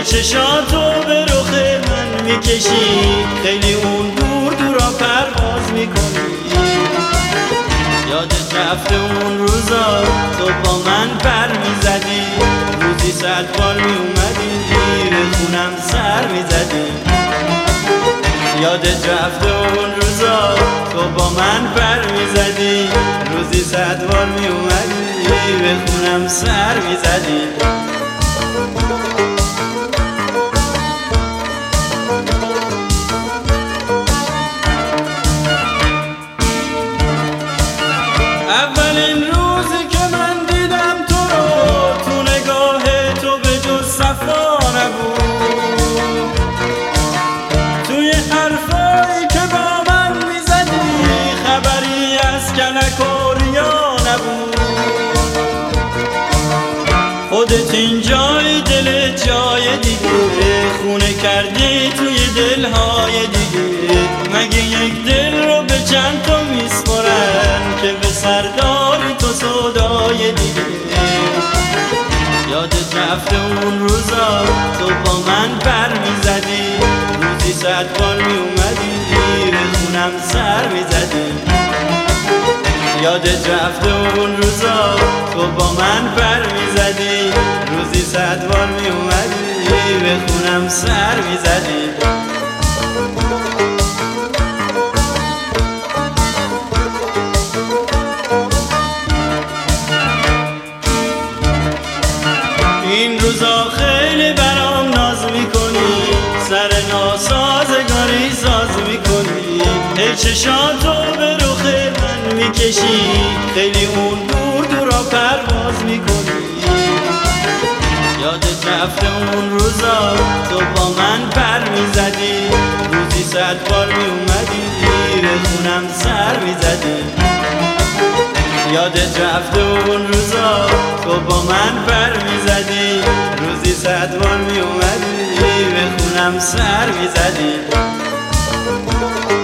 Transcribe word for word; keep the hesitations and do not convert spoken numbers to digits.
هی چشاتو به رخ من میکشی، خیلی اون دور دورا پرواز میکنی. یادت رفته اون روزا تو با من پر میزدی، روزی صد بار میومدی به خونم سر میزدی. یادت رفته اون روزا تو با من پر میزدی، روزی صد بار میومدی به خونم سر میزدی. اولین روزی که من دیدم تو رو، تو نگاه تو به جز صفا نبود. توی حرفایی که با من میزدی خبری از کلک و ریا نبود. خودت این جای دل جای دیگه خونه کردی توی دلهای دیگه. مگه یک دل رو به چند تا میسپرن که به سرداری تو سودای دیگه. یادت رفته اون روزا تو با من پر میزدی، روزی صد بار میومدی به خونم سر میزدی. یادت رفته اون روزا تو با من پر میزدی، روزی صد بار میومدی به خونم سر میزدی. این روزا خیلی برام ناز میکنی، سر ناسازگاری ساز میکنی. هی چشاتو به رخ من میکشی، خیلی اون دور دورا پرواز میکنی. یادت رفته اون روزا تو با من پر میزدی، روزی صد بار میومدی به خونم سر میزدی. یادت رفته اون روزا تو با من پر میزدی، روزی صد بار میومدی به خونم سر میزدی.